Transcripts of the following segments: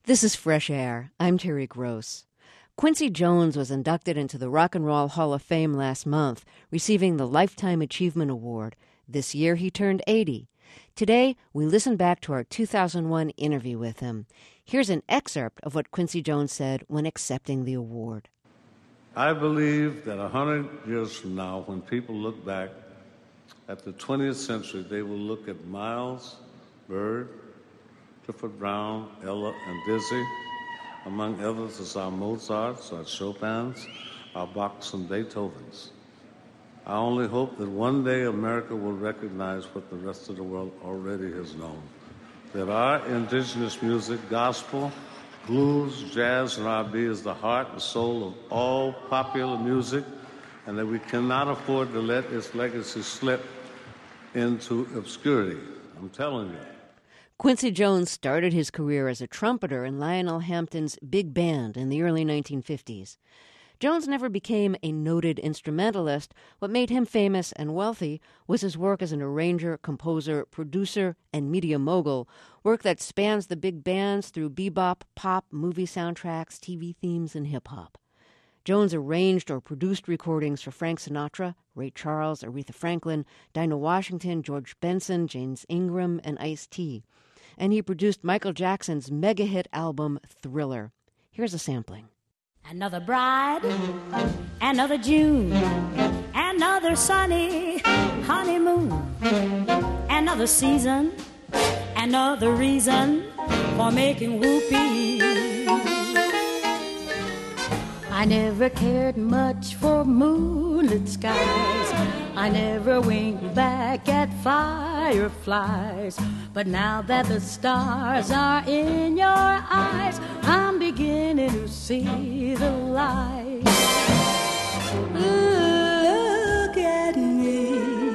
This is Fresh Air. I'm Terry Gross. Quincy Jones was inducted into the Rock and Roll Hall of Fame last month, receiving the Lifetime Achievement Award. This year he turned 80. Today, we listen back to our 2001 interview with him. Here's an excerpt of what Quincy Jones said when accepting the award. I believe that 100 years from now, when people look back at the 20th century, they will look at Miles, Bird, Clifford Brown, Ella, and Dizzy, among others as our Mozarts, our Chopins, our Bachs and Beethovens. I only hope that one day America will recognize what the rest of the world already has known, that our indigenous music, gospel, blues, jazz, and R&B is the heart and soul of all popular music, and that we cannot afford to let its legacy slip into obscurity. I'm telling you. Quincy Jones started his career as a trumpeter in Lionel Hampton's big band in the early 1950s. Jones never became a noted instrumentalist. What made him famous and wealthy was his work as an arranger, composer, producer, and media mogul, work that spans the big bands through bebop, pop, movie soundtracks, TV themes, and hip-hop. Jones arranged or produced recordings for Frank Sinatra, Ray Charles, Aretha Franklin, Dinah Washington, George Benson, James Ingram, and Ice-T. And he produced Michael Jackson's mega-hit album, Thriller. Here's a sampling. Another bride, another June, another sunny honeymoon, another season, another reason for making whoopee. I never cared much for moonlit skies. I never winked back at fireflies. But now that the stars are in your eyes, I'm beginning to see the light. Look at me.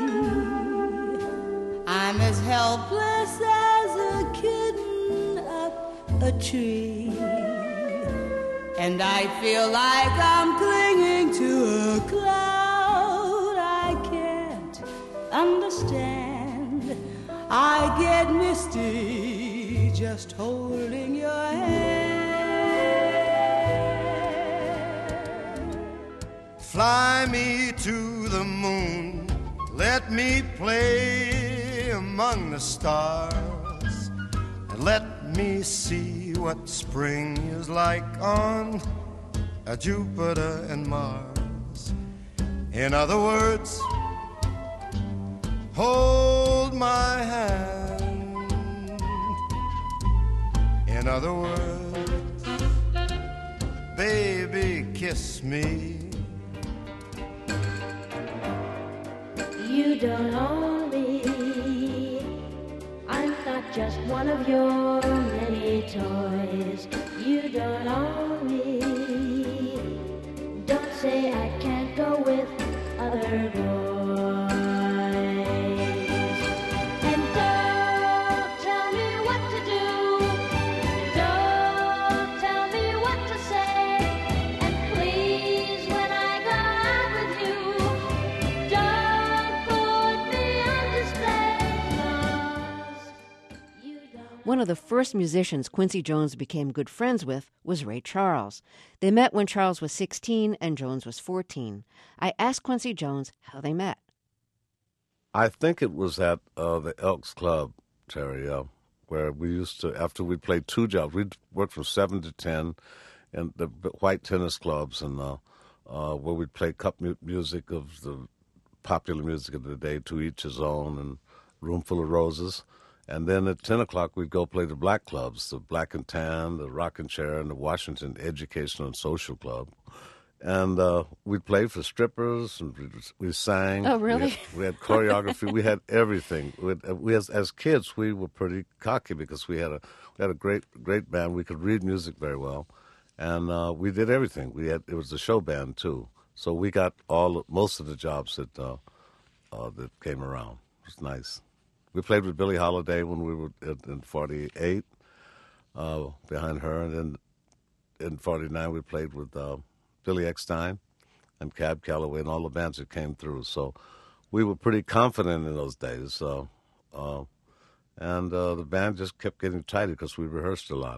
I'm as helpless as a kitten up a tree. And I feel like I'm clinging to a cloud I can't understand. I get misty just holding your hand. Fly me to the moon, let me play among the stars, and let me see what spring is like on Jupiter and Mars. In other words, hold my hand. In other words, baby, kiss me. You don't own me. I'm not just one of your many toys. You don't own me. Don't say I can't go with other boys. And don't tell me what to do. Don't tell me what to say. And please, when I go out with you, don't put me on display, 'cause you don't. One of the first musicians Quincy Jones became good friends with was Ray Charles. They met when Charles was 16 and Jones was 14. I asked Quincy Jones how they met. I think it was at the Elks Club, Terry, where we used to, after we played two jobs, we'd work from 7 to 10 in the white tennis clubs, and where we'd play cup music of the popular music of the day, To Each His Own and Room Full of Roses. And then at 10 o'clock, we'd go play the black clubs, the Black and Tan, the Rockin' Chair, and the Washington Educational and Social Club. And we'd play for strippers, and we sang. Oh, really? We had choreography. We had everything. As kids, we were pretty cocky because we had a great band. We could read music very well, and we did everything. It was a show band too, so we got most of the jobs that came around. It was nice. We played with Billie Holiday when we were in 48, behind her, and then in 49 we played with Billy Eckstine and Cab Calloway and all the bands that came through. So we were pretty confident in those days. And the band just kept getting tighter because we rehearsed a lot.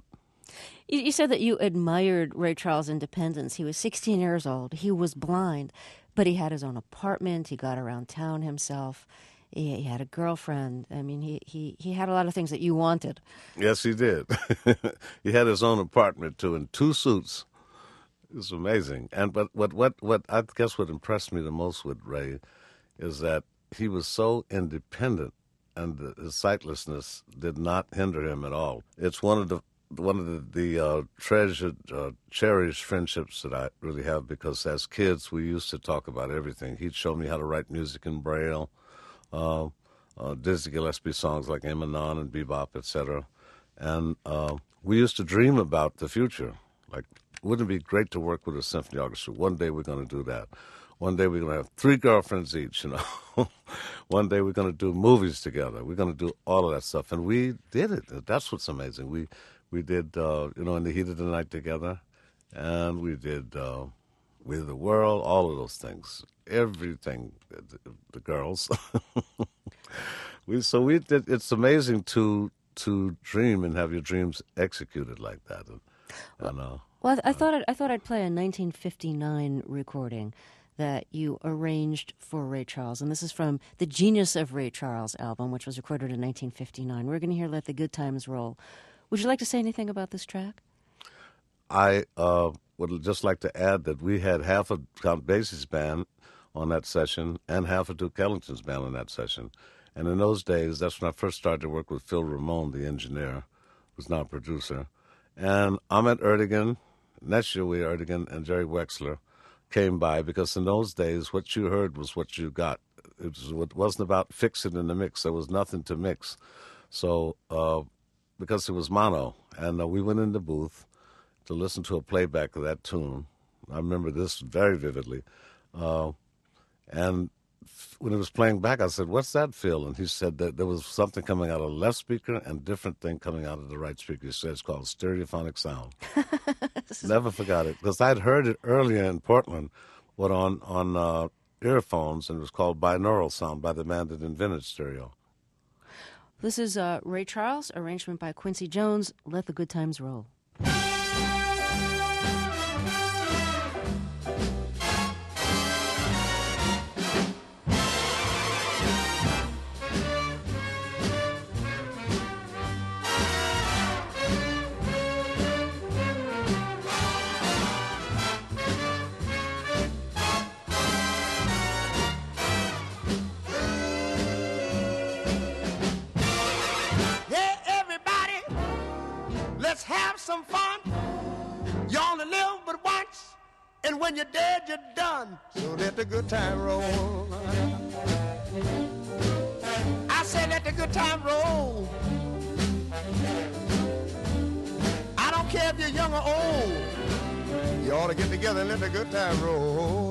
You said that you admired Ray Charles' independence. He was 16 years old. He was blind, but he had his own apartment. He got around town himself. He had a girlfriend. I mean, he had a lot of things that you wanted. Yes, he did. He had his own apartment, too, and 2 suits. It was amazing. And but what I guess what impressed me the most with Ray is that he was so independent, and his sightlessness did not hinder him at all. It's one of the treasured, cherished friendships that I really have, because as kids we used to talk about everything. He'd show me how to write music in Braille, Dizzy Gillespie songs like Emanon and Bebop, etc. And we used to dream about the future. Like, wouldn't it be great to work with a symphony orchestra? One day we're going to do that. One day we're going to have 3 girlfriends each, you know. One day we're going to do movies together. We're going to do all of that stuff. And we did it. That's what's amazing. We did, In the Heat of the Night together. And we did With the World, all of those things. Everything, the girls. We did. It's amazing to dream and have your dreams executed like that. Well, I thought I'd play a 1959 recording that you arranged for Ray Charles, and this is from the Genius of Ray Charles album, which was recorded in 1959. We're going to hear "Let the Good Times Roll." Would you like to say anything about this track? I would just like to add that we had half of Count Basie's band on that session and half of Duke Ellington's band on that session. And in those days, that's when I first started to work with Phil Ramone, the engineer, who's now a producer. And Ahmet Ertegun, Neşeli Ertegun, and Jerry Wexler came by, because in those days, what you heard was what you got. It wasn't about fixing in the mix. There was nothing to mix. So, because it was mono, and we went in the booth to listen to a playback of that tune. I remember this very vividly. And when it was playing back, I said, "What's that feel?" And he said that there was something coming out of the left speaker and different thing coming out of the right speaker. He said it's called stereophonic sound. Never forgot it, because I'd heard it earlier in Portland, but on earphones, and it was called binaural sound by the man that invented stereo. This is Ray Charles, arrangement by Quincy Jones. Let the Good Times Roll. Let's have some fun. You only live but once, and when you're dead, you're done. So let the good time roll. I said let the good time roll. I don't care if you're young or old. You ought to get together and let the good time roll.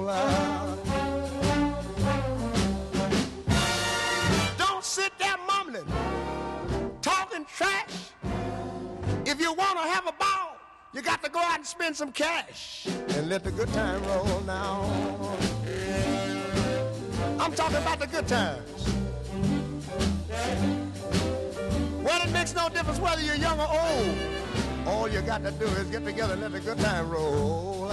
Don't sit there mumbling, talking trash. If you want to have a ball, you got to go out and spend some cash and let the good time roll now. I'm talking about the good times. Well, it makes no difference whether you're young or old. All you got to do is get together and let the good time roll.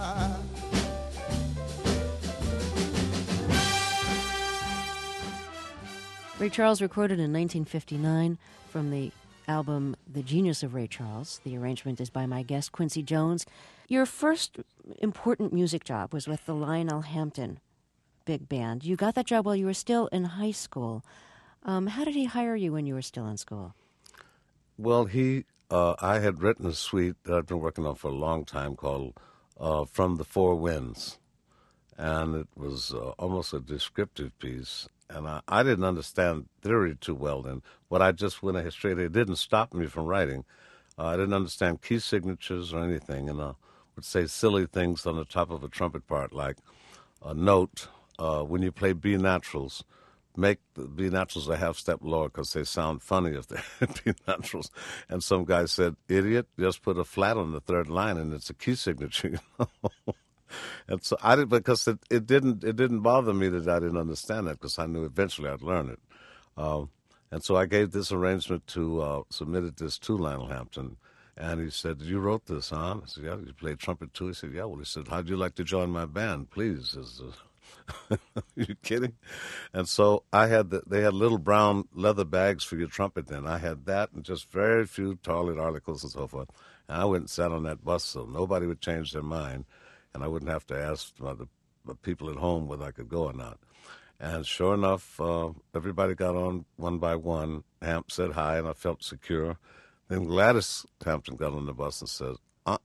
Ray Charles recorded in 1959 from the album The Genius of Ray Charles. The arrangement is by my guest, Quincy Jones. Your first important music job was with the Lionel Hampton Big Band. You got that job while you were still in high school. How did he hire you when you were still in school? Well, I had written a suite that I'd been working on for a long time called From the Four Winds. And it was almost a descriptive piece. And I didn't understand theory too well then, but I just went ahead straight. It didn't stop me from writing. I didn't understand key signatures or anything, and I would say silly things on the top of a trumpet part, like a note. When you play B naturals, make the B naturals a half step lower because they sound funny if they're B naturals. And some guy said, "Idiot, just put a flat on the third line and it's a key signature." You know? And so I did, because it didn't bother me that I didn't understand that, because I knew eventually I'd learn it. And so I gave this arrangement submitted this to Lionel Hampton, And he said, "You wrote this, huh?" I said, "Yeah." "You played trumpet too?" He said, "Yeah." Well, he said, "How'd you like to join my band, please?" Are you kidding? And so they had little brown leather bags for your trumpet then. I had that and just very few toilet articles and so forth. And I went and sat on that bus so nobody would change their mind, and I wouldn't have to ask the people at home whether I could go or not. And sure enough, everybody got on one by one. Hamp said hi, and I felt secure. Then Gladys Hampton got on the bus and said,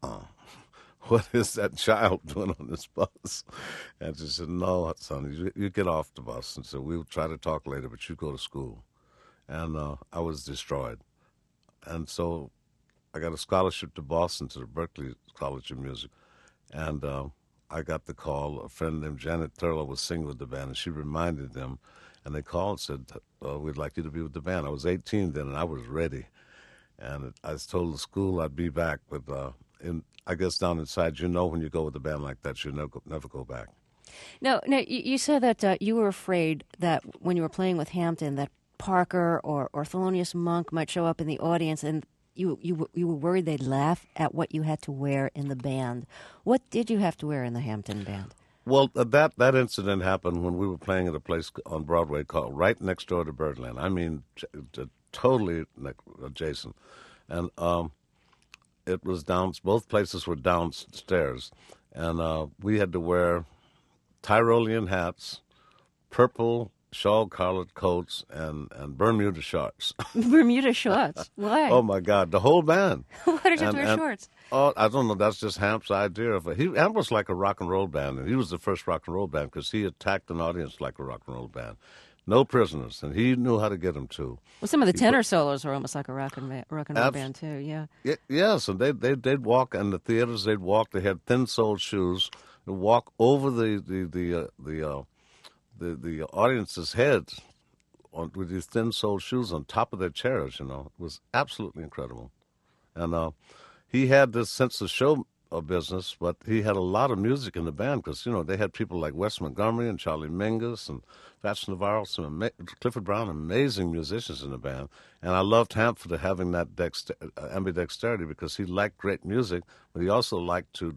"What is that child doing on this bus?" And she said, "No, son, you get off the bus." And so we'll try to talk later, but you go to school. And I was destroyed. And so I got a scholarship to Boston, to the Berklee College of Music. And I got the call. A friend named Janet Thurlow was singing with the band, and she reminded them. And they called and said, "We'd like you to be with the band." I was 18 then, and I was ready. And I told the school I'd be back, but I guess down inside, when you go with a band like that, you never go back. Now, you said that you were afraid that when you were playing with Hampton, that Parker or Thelonious Monk might show up in the audience, and you were worried they'd laugh at what you had to wear in the band. What did you have to wear in the Hampton band? Well, that incident happened when we were playing at a place on Broadway called right next door to Birdland. I mean, totally adjacent. And it was both places were downstairs. And we had to wear Tyrolean hats, purple shawl-collared coats, and Bermuda shorts. Bermuda shorts? Why? Oh, my God, the whole band. Why did you have to wear shorts? Oh, I don't know. That's just Hamp's idea of it. Hamp was like a rock and roll band, and he was the first rock and roll band because he attacked an audience like a rock and roll band. No prisoners, and he knew how to get them too. Well, some of the tenor solos were almost like a rock and roll band too. Yeah. Yes, and they'd walk, and the theaters they'd walk. They had thin-soled shoes. They'd walk over the audience's heads with these thin-soled shoes on top of their chairs. It was absolutely incredible, and he had this sense of show business, but he had a lot of music in the band because, they had people like Wes Montgomery and Charlie Mingus and Fats Navarro, Clifford Brown, amazing musicians in the band. And I loved Hamp for having that ambidexterity because he liked great music, but he also liked to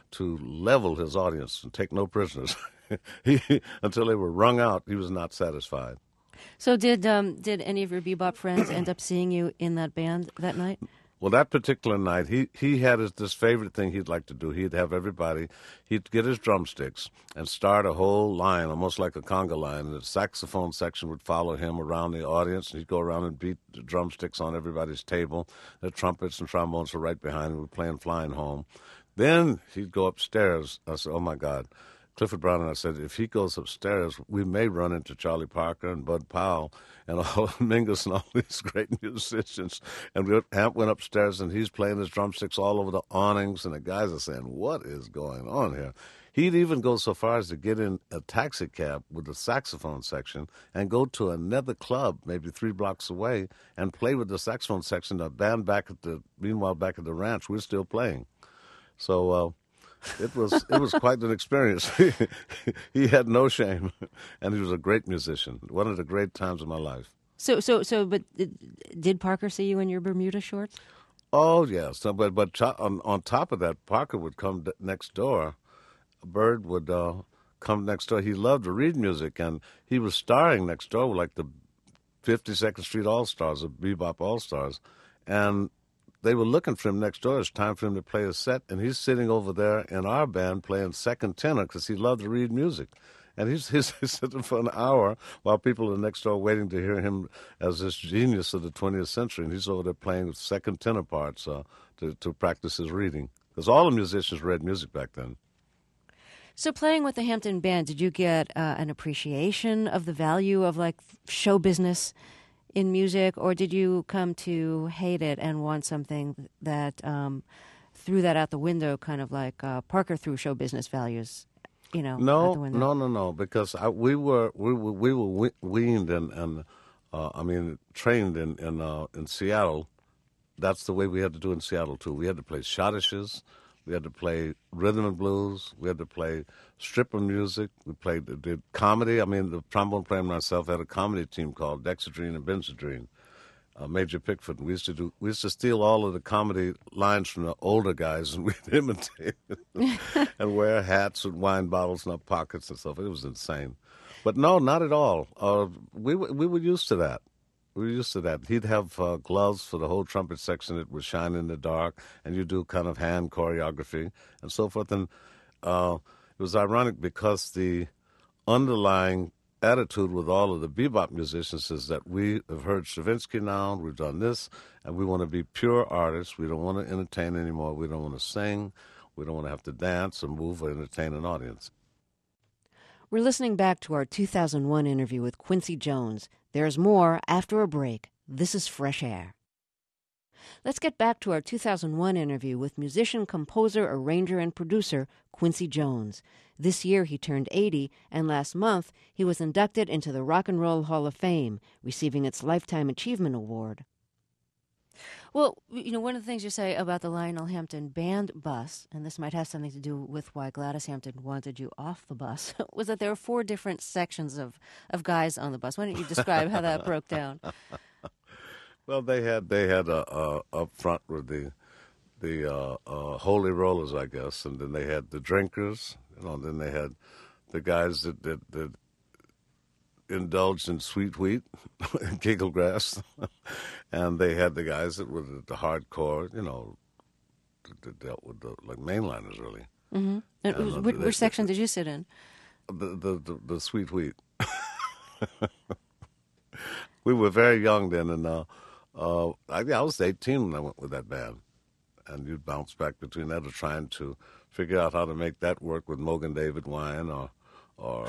level his audience and take no prisoners. Until they were wrung out, he was not satisfied. So did any of your bebop friends end up seeing you in that band that night? Well, that particular night, he had this favorite thing he'd like to do. He'd have everybody, he'd get his drumsticks and start a whole line, almost like a conga line. And the saxophone section would follow him around the audience, and he'd go around and beat the drumsticks on everybody's table. The trumpets and trombones were right behind him. We were playing Flying Home. Then he'd go upstairs. I said, "Oh, my God." Clifford Brown and I said, if he goes upstairs, we may run into Charlie Parker and Bud Powell and all Mingus and all these great musicians. And Hamp went upstairs, and he's playing his drumsticks all over the awnings, and the guys are saying, "What is going on here?" He'd even go so far as to get in a taxi cab with the saxophone section and go to another club maybe 3 blocks away and play with the saxophone section. The band meanwhile back at the ranch, we're still playing. So it was quite an experience. He had no shame, and he was a great musician. One of the great times of my life. But did Parker see you in your Bermuda shorts? Oh yes, but on top of that, Parker would come next door. Bird would come next door. He loved to read music, and he was starring next door with like the 52nd Street All Stars, the Bebop All Stars, and they were looking for him next door. It's time for him to play a set, and he's sitting over there in our band playing second tenor because he loved to read music. And he's sitting for an hour while people are next door waiting to hear him as this genius of the 20th century, and he's over there playing second tenor parts to practice his reading. Because all the musicians read music back then. So playing with the Hampton Band, did you get an appreciation of the value of like show business in music, or did you come to hate it and want something that threw that out the window, kind of like Parker threw show business values, out the window? No, because we were weaned and trained in Seattle. That's the way we had to do in Seattle too. We had to play schottisches. We had to play rhythm and blues. We had to play stripper music. We did comedy. The trombone player and myself had a comedy team called Dexedrine and Benzedrine. Major Pickford. We used to steal all of the comedy lines from the older guys, and we'd imitate it and wear hats with wine bottles in our pockets and stuff. It was insane. But no, not at all. We were used to that. We were used to that. He'd have gloves for the whole trumpet section that would shine in the dark, and you do kind of hand choreography and so forth. And it was ironic because the underlying attitude with all of the bebop musicians is that we have heard Stravinsky now, we've done this, and we want to be pure artists. We don't want to entertain anymore. We don't want to sing. We don't want to have to dance or move or entertain an audience. We're listening back to our 2001 interview with Quincy Jones. There's more after a break. This is Fresh Air. Let's get back to our 2001 interview with musician, composer, arranger, and producer Quincy Jones. This year he turned 80, and last month he was inducted into the Rock and Roll Hall of Fame, receiving its Lifetime Achievement Award. Well, one of the things you say about the Lionel Hampton band bus, and this might have something to do with why Gladys Hampton wanted you off the bus, was that there were 4 different sections of guys on the bus. Why don't you describe how that broke down? Well, they had up front with the holy rollers, I guess, and then they had the drinkers, then they had the guys that indulged in sweet wheat, giggle grass, and they had the guys that were the hardcore, that dealt with the mainliners really. Mm-hmm. And which section did you sit in? The sweet wheat. We were very young then, and I was 18 when I went with that band. And you'd bounce back between that or trying to figure out how to make that work with Mogan David wine or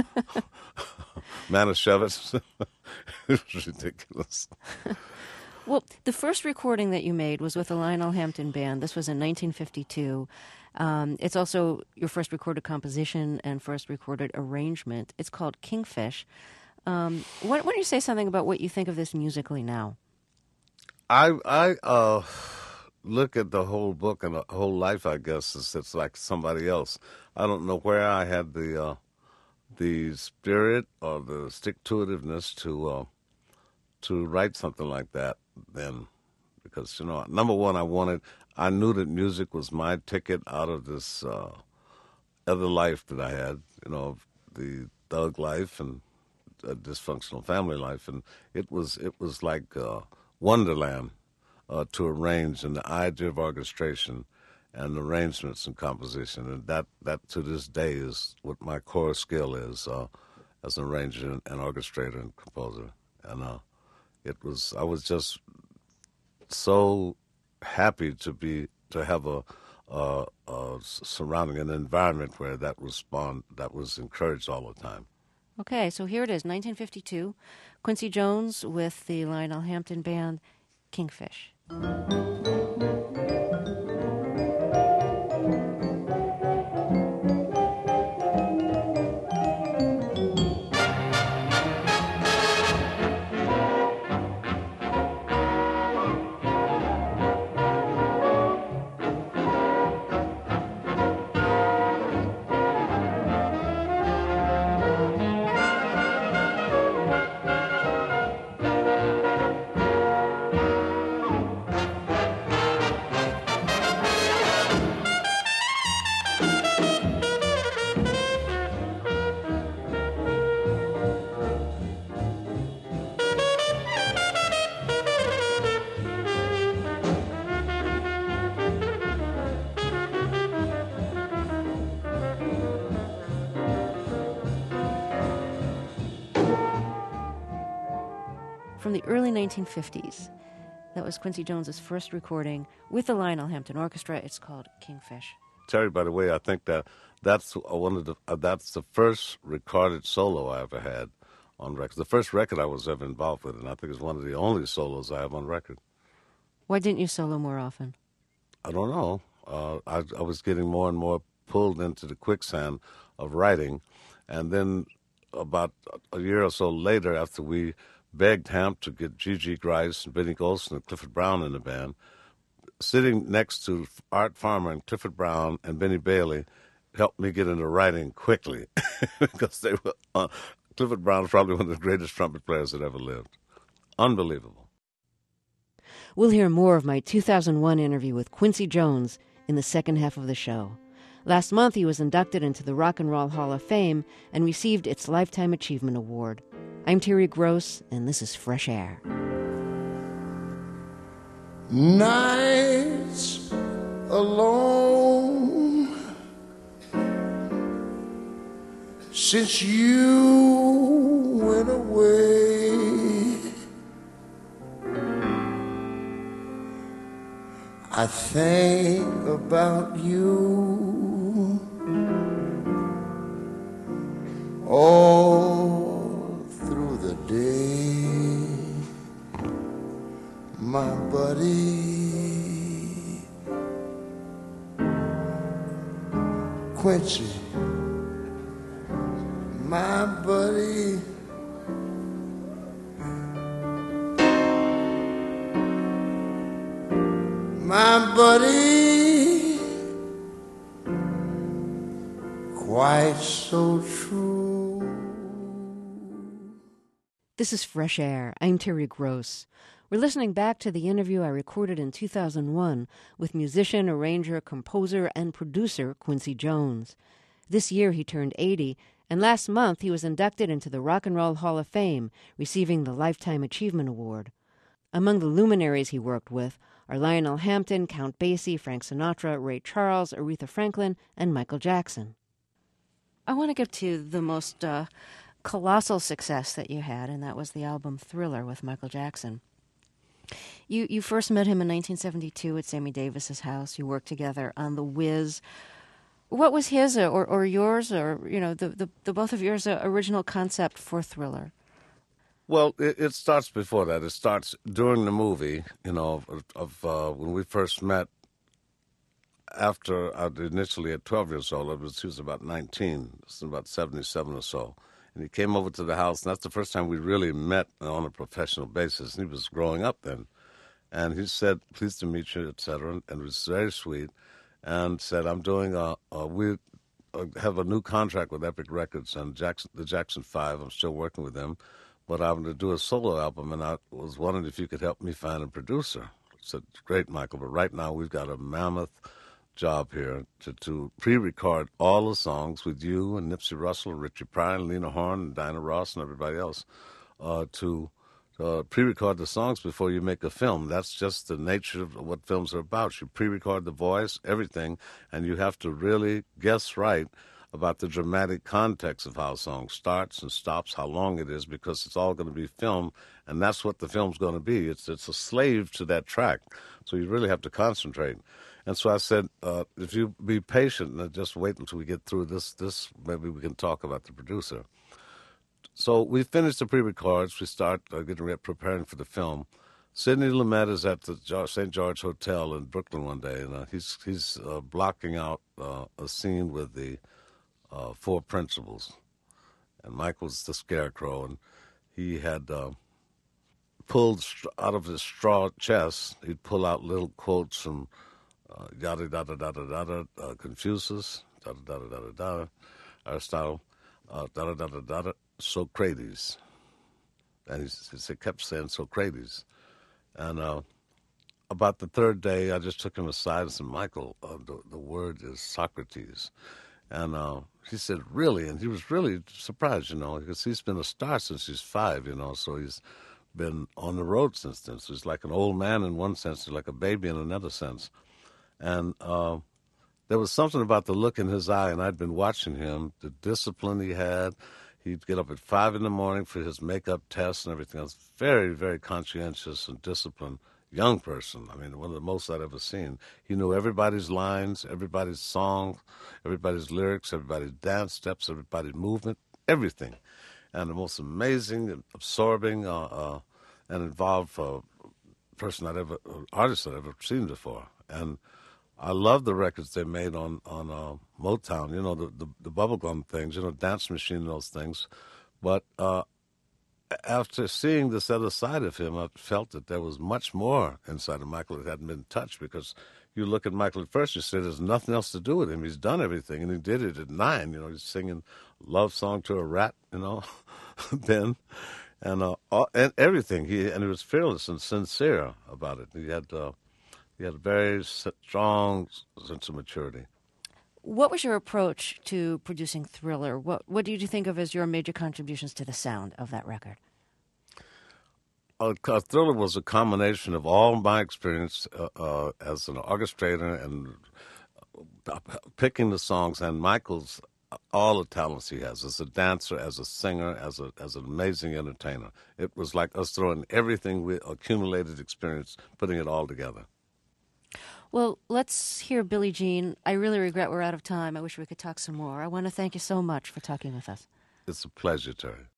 Manischewitz. It was ridiculous. Well, the first recording that you made was with the Lionel Hampton Band. This was in 1952. It's also your first recorded composition and first recorded arrangement. It's called Kingfish. Why don't you say something about what you think of this musically now? I look at the whole book and the whole life, I guess, as it's like somebody else. I don't know where I had the spirit or the stick-to-itiveness to write something like that then. Because, number one, I knew that music was my ticket out of this other life that I had, the thug life and a dysfunctional family life. And it was like Wonderland to arrange, and the idea of orchestration and arrangements and composition, and that to this day is what my core skill is as an arranger and orchestrator and composer. And I was just so happy to have a surrounding an environment where that was encouraged all the time. Okay, so here it is, 1952. Quincy Jones with the Lionel Hampton Band, Kingfish. From the early 1950s. That was Quincy Jones's first recording with the Lionel Hampton Orchestra. It's called Kingfish. Terry, by the way, I think that's the first recorded solo I ever had on record. The first record I was ever involved with, and I think it's one of the only solos I have on record. Why didn't you solo more often? I don't know. I was getting more and more pulled into the quicksand of writing, and then about a year or so later, after we begged Hamp to get G.G. Grice and Benny Golson and Clifford Brown in the band, sitting next to Art Farmer and Clifford Brown and Benny Bailey helped me get into writing quickly because they were Clifford Brown was probably one of the greatest trumpet players that ever lived. Unbelievable. We'll hear more of my 2001 interview with Quincy Jones in the second half of the show. Last month, he was inducted into the Rock and Roll Hall of Fame and received its Lifetime Achievement Award. I'm Terry Gross, and this is Fresh Air. Nights alone since you went away, I think about you all through the day, my buddy Quincy, my buddy. My buddy, quite so true. This is Fresh Air. I'm Terry Gross. We're listening back to the interview I recorded in 2001 with musician, arranger, composer, and producer Quincy Jones. This year he turned 80, and last month he was inducted into the Rock and Roll Hall of Fame, receiving the Lifetime Achievement Award. Among the luminaries he worked with are Lionel Hampton, Count Basie, Frank Sinatra, Ray Charles, Aretha Franklin, and Michael Jackson. I want to get to the most colossal success that you had, and that was the album Thriller with Michael Jackson. You first met him in 1972 at Sammy Davis's house. You worked together on The Wiz. What was his or yours, or the both of yours original concept for Thriller? Well, it starts before that. It starts during the movie, of when we first met. After initially at 12 years old, he was about 19, this was about 77 or so. And he came over to the house, and that's the first time we really met on a professional basis. And he was growing up then. And he said, "Pleased to meet you," etc. And it was very sweet. And said, we have a new contract with Epic Records and the Jackson 5. I'm still working with them. But I'm going to do a solo album, and I was wondering if you could help me find a producer. I said, "Great, Michael, but right now we've got a mammoth job here to pre-record all the songs with you and Nipsey Russell and Richie Pryor and Lena Horne and Dinah Ross and everybody else to pre-record the songs before you make a film. That's just the nature of what films are about. You pre-record the voice, everything, and you have to really guess right about the dramatic context of how a song starts and stops, how long it is, because it's all going to be filmed, and that's what the film's going to be. It's a slave to that track, so you really have to concentrate." And so I said, if you be patient and just wait until we get through this, maybe we can talk about the producer. So we finished the pre-records. We start getting ready, preparing for the film. Sidney Lumet is at the St. George Hotel in Brooklyn one day, and he's blocking out a scene with the four principals. And Michael's the scarecrow, and he had pulled out of his straw chest, he'd pull out little quotes from yada yada yada yada, Confucius, yada yada yada yada, Aristotle, yada yada yada, Socrates, and he kept saying Socrates, and about the third day, I just took him aside and said, "Michael, the word is Socrates," and he said, "Really?" And he was really surprised, because he's been a star since he's 5, so he's been on the road since then. So he's like an old man in one sense, he's like a baby in another sense. And there was something about the look in his eye, and I'd been watching him, the discipline he had. He'd get up at 5 in the morning for his makeup tests and everything else. Very, very conscientious and disciplined young person. I mean, one of the most I'd ever seen. He knew everybody's lines, everybody's song, everybody's lyrics, everybody's dance steps, everybody's movement, everything. And the most amazing, absorbing, and involved artist I'd ever seen before. And I love the records they made on Motown, the bubblegum things, Dance Machine and those things. But after seeing this other side of him, I felt that there was much more inside of Michael that hadn't been touched, because you look at Michael at first, you say there's nothing else to do with him. He's done everything, and he did it at 9. He's singing Love Song to a Rat, then. and everything. He was fearless and sincere about it. He had a very strong sense of maturity. What was your approach to producing Thriller? What did you think of as your major contributions to the sound of that record? Thriller was a combination of all my experience as an orchestrator and picking the songs, and Michael's all the talents he has as a dancer, as a singer, as an amazing entertainer. It was like us throwing everything we accumulated experience, putting it all together. Well, let's hear Billie Jean. I really regret we're out of time. I wish we could talk some more. I want to thank you so much for talking with us. It's a pleasure, Terry.